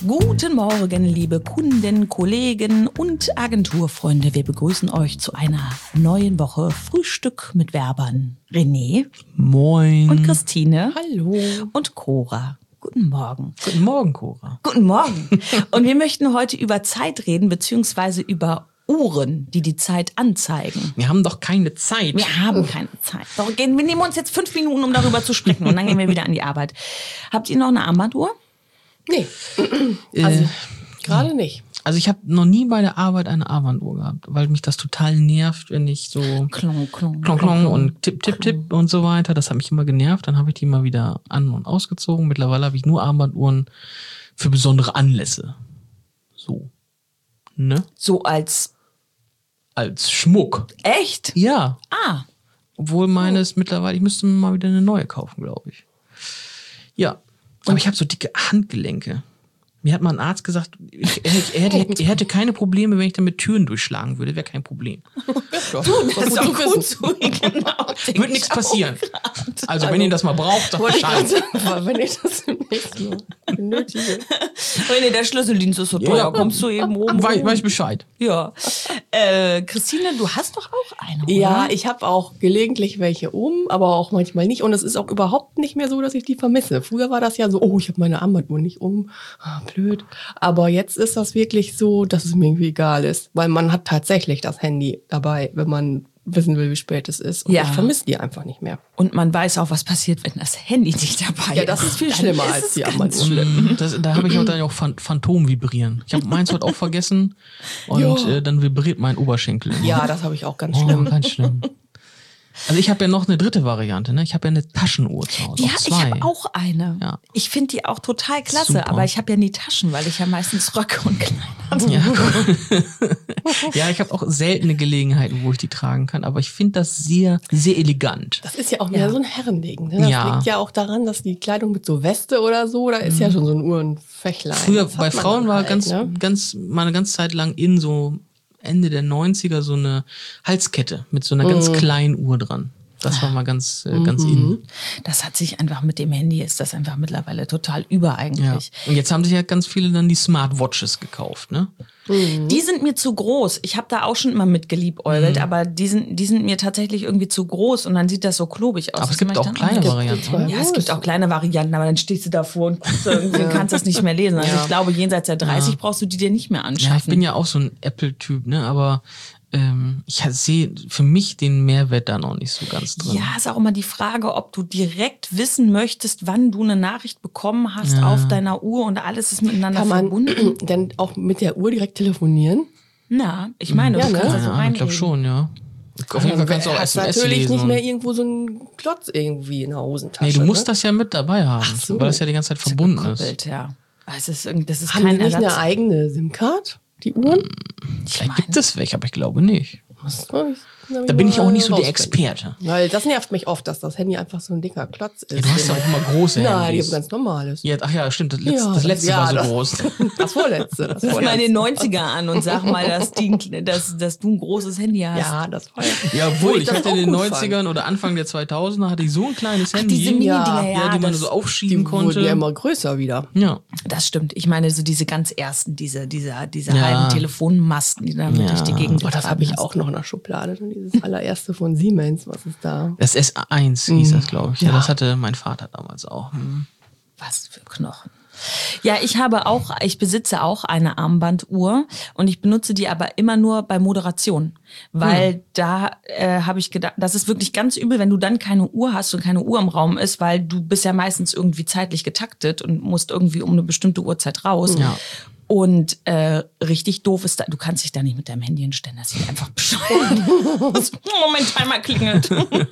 Guten Morgen, liebe Kunden, Kollegen und Agenturfreunde. Wir begrüßen euch zu einer neuen Woche Frühstück mit Werbern. René. Moin. Und Christine. Hallo. Und Cora. Guten Morgen. Guten Morgen, Cora. Guten Morgen. Und wir möchten heute über Zeit reden, beziehungsweise über Uhren, die die Zeit anzeigen. Wir haben doch keine Zeit. Wir haben keine Zeit. Doch, wir nehmen uns jetzt 5 Minuten, um darüber zu sprechen und dann gehen wir wieder an die Arbeit. Habt ihr noch eine Armbanduhr? Nee, also gerade nicht. Also ich habe noch nie bei der Arbeit eine Armbanduhr gehabt, weil mich das total nervt, wenn ich so Klong, klong, klong, klong und tipp, tipp, tipp und so weiter. Das hat mich immer genervt. Dann habe ich die mal wieder an- und ausgezogen. Mittlerweile habe ich nur Armbanduhren für besondere Anlässe. So. Ne? So als... Als Schmuck. Echt? Ja. Ah. Obwohl meines mittlerweile, ich müsste mir mal wieder eine neue kaufen, glaube ich. Ja. Aber ich habe so dicke Handgelenke. Mir hat mal ein Arzt gesagt, er hätte keine Probleme, wenn ich damit Türen durchschlagen würde. Wäre kein Problem. Das ist auch gut zu genau. Wird nichts passieren. Also wenn ihr das mal braucht, dann Bescheid. Wenn ich das demnächst mal benötige. René, der Schlüsseldienst ist so teuer. Ja. Kommst du eben oben? Weiß Bescheid. Ja. Christine, du hast doch auch eine, oder? Ja, ich habe auch gelegentlich welche aber auch manchmal nicht. Und es ist auch überhaupt nicht mehr so, dass ich die vermisse. Früher war das ja so, oh, ich habe meine Armbanduhr nicht blöd. Aber jetzt ist das wirklich so, dass es mir irgendwie egal ist. Weil man hat tatsächlich das Handy dabei, wenn man wissen will, wie spät es ist. Und Ja. ich vermisse die einfach nicht mehr. Und man weiß auch, was passiert, wenn das Handy nicht dabei ist. Ja, das ist viel schlimmer Dann ist als es die ganz Armbanduhr. schlimm. Da habe ich auch dann auch Phantom vibrieren. Ich habe meins heute auch vergessen und dann vibriert mein Oberschenkel. immer. Ja, das habe ich auch ganz Oh, schlimm. ganz schlimm. Also ich habe ja noch eine dritte Variante, ne? Ich habe ja eine Taschenuhr zu Hause. Ja, auch ich zwei. habe auch eine. Ja. Ich finde die auch total klasse, Super. aber ich habe ja nie Taschen, weil ich ja meistens Röcke und Kleider Ja, ja, ich habe auch seltene Gelegenheiten, wo ich die tragen kann, aber ich finde das sehr, sehr elegant. Das ist ja auch mehr Ja. so ein Herrending. Ne? Das Ja. liegt ja auch daran, dass die Kleidung mit so Weste oder so, da ist ja schon so ein Uhrenfächlein. Früher Das hat bei man Frauen dann war halt, mal eine ganze Zeit lang in so Ende der 90er so eine Halskette mit so einer ganz kleinen Uhr dran. Das war mal ganz in. Das hat sich einfach mit dem Handy, ist das einfach mittlerweile total über Ja. eigentlich. Und jetzt haben sich ja ganz viele dann die Smartwatches gekauft, ne? Die sind mir zu groß. Ich habe da auch schon immer mit geliebäugelt, aber die sind mir tatsächlich irgendwie zu groß und dann sieht das so klobig aus. Aber es Das gibt mache ich auch dann kleine nicht. Varianten. Ja, es gibt auch kleine Varianten, aber dann stehst du davor und guckst irgendwie und kannst das nicht mehr lesen. Also Ja. ich glaube, jenseits der 30 brauchst du die dir nicht mehr anschaffen. Ja, ich bin ja auch so ein Apple-Typ, ne? Aber ich sehe für mich den Mehrwert da noch nicht so ganz drin. Ja, ist auch immer die Frage, ob du direkt wissen möchtest, wann du eine Nachricht bekommen hast auf deiner Uhr und alles ist miteinander Kann man verbunden. denn auch mit der Uhr direkt telefonieren? Na, ich meine, Ja, du ne? kannst das so Ja, ich reinlegen. glaube schon, ja. Auf jeden Fall kannst du auch hast SMS natürlich lesen. nicht und- mehr irgendwo so einen Klotz irgendwie in der Hosentasche. Nee, du musst ne? das ja mit dabei haben, Ach so. weil das ja die ganze Zeit verbunden ist. Gekoppelt, ja. Das ist Haben kein die nicht Ersatz. eine eigene SIM-Card, die Uhren? Vielleicht gibt es welche, aber ich glaube nicht. Da Da bin ich auch nicht so der Experte. Weil das nervt mich oft, dass das Handy einfach so ein dicker Klotz ist. Ja, du hast ja auch immer große Nein, die Handys. haben ganz normales. Ja, ach ja, stimmt. Das Ja, letzte ja, war so das- groß. Das vorletzte. Das Ruf mal in den vorletzte. 90er an und sag mal, dass du ein großes Handy hast. Ja, das war ja. Ja, obwohl, ich das hatte auch in den gut 90ern oder Anfang der 2000er hatte ich so ein kleines Handy. diese Mini-Dinger, Ja, ja, die man das, so aufschieben Die wurden konnte. ja immer größer wieder. Ja. das stimmt. Ich meine, so diese ganz ersten, diese Ja. halben Telefonmasten, die dann Ja. durch die Gegend Oh, das habe ich auch noch in der Schublade. Dieses allererste von Siemens, was ist da? Das S1 hieß das, glaube ich. Ja, Ja. das hatte mein Vater damals auch. Was für Knochen. Ja, ich besitze auch eine Armbanduhr und ich benutze die aber immer nur bei Moderation, weil da habe ich gedacht, das ist wirklich ganz übel, wenn du dann keine Uhr hast und keine Uhr im Raum ist, weil du bist ja meistens irgendwie zeitlich getaktet und musst irgendwie um eine bestimmte Uhrzeit raus. Ja. Und richtig doof ist da, du kannst dich da nicht mit deinem Handy hinstellen, das sieht einfach bescheuert aus. Moment, Timer klingelt.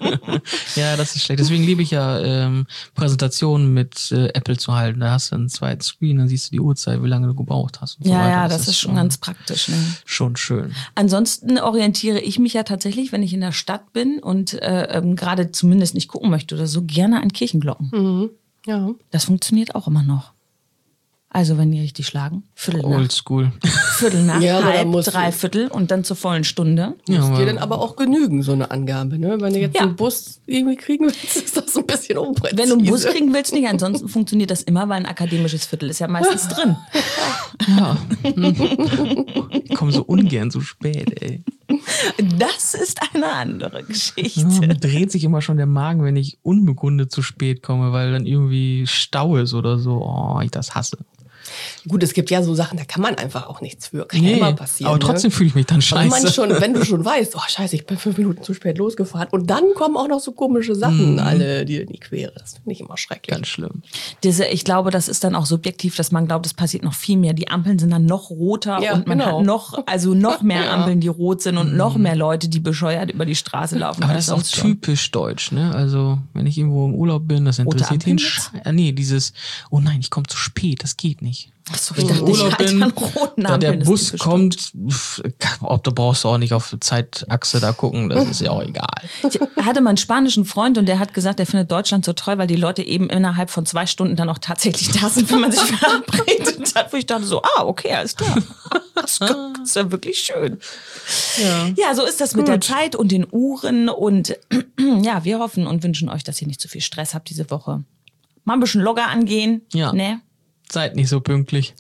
Ja, das ist schlecht. Deswegen liebe ich ja Präsentationen mit Apple zu halten. Da hast du einen zweiten Screen, dann siehst du die Uhrzeit, wie lange du gebraucht hast. Und so Ja, weiter. ja, das ist schon ganz praktisch. Ne? Schon schön. Ansonsten orientiere ich mich ja tatsächlich, wenn ich in der Stadt bin und gerade zumindest nicht gucken möchte oder so, gerne an Kirchenglocken. Ja. Das funktioniert auch immer noch. Also wenn die richtig schlagen, Viertel nach Oldschool. Ja, aber da halb, musst du- 3/4 und dann zur vollen Stunde. Muss dir dann aber auch genügen, so eine Angabe. Ne? Wenn du jetzt Ja. einen Bus irgendwie kriegen willst, ist das ein bisschen unpräzise. Wenn du einen Bus kriegen willst, nicht. Ansonsten funktioniert das immer, weil ein akademisches Viertel ist ja meistens drin. Ja. Ich komme so ungern zu spät, ey. Das ist eine andere Ja, Geschichte. mir dreht sich immer schon der Magen, wenn ich unbegründet zu spät komme, weil dann irgendwie Stau ist oder so. Oh, ich das hasse. Gut, es gibt ja so Sachen, da kann man einfach auch nichts für. Kann ja immer passieren. aber trotzdem fühle ich mich dann Aber scheiße. wenn du schon weißt, oh scheiße, ich bin 5 Minuten zu spät losgefahren und dann kommen auch noch so komische Sachen alle dir in die Quere. Das finde ich immer schrecklich. Ganz schlimm. Ich glaube, das ist dann auch subjektiv, dass man glaubt, es passiert noch viel mehr. Die Ampeln sind dann noch roter Ja, und man genau. hat noch mehr Ampeln, die rot sind und noch mehr Leute, die bescheuert über die Straße laufen. Aber als das ist auch sonst schon. typisch deutsch, ne? Also, wenn ich irgendwo im Urlaub bin, das interessiert Ampeln den jetzt? Nee, dieses, oh nein, ich komme zu spät, das geht nicht. Achso, ich dachte, ich halte an roten da der Ampeln. ist Bus typisch kommt, ob du brauchst du auch nicht auf die Zeitachse da gucken, das ist ja auch egal. Ich hatte mal einen spanischen Freund und der hat gesagt, er findet Deutschland so toll, weil die Leute eben innerhalb von 2 Stunden dann auch tatsächlich da sind, wenn man sich verabredet hat. Wo ich dachte so, okay, alles klar. Das ist ja wirklich schön. Ja, so ist das mit der Zeit und den Uhren und ja, wir hoffen und wünschen euch, dass ihr nicht zu viel Stress habt diese Woche. Mal ein bisschen locker angehen. Ja. Ne? Seid nicht so pünktlich.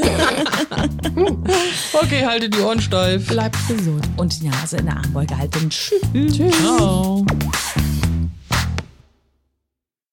Okay, haltet die Ohren steif. Bleibt gesund. Und die Nase in der Armbeuge halten. Tschüss. Ciao.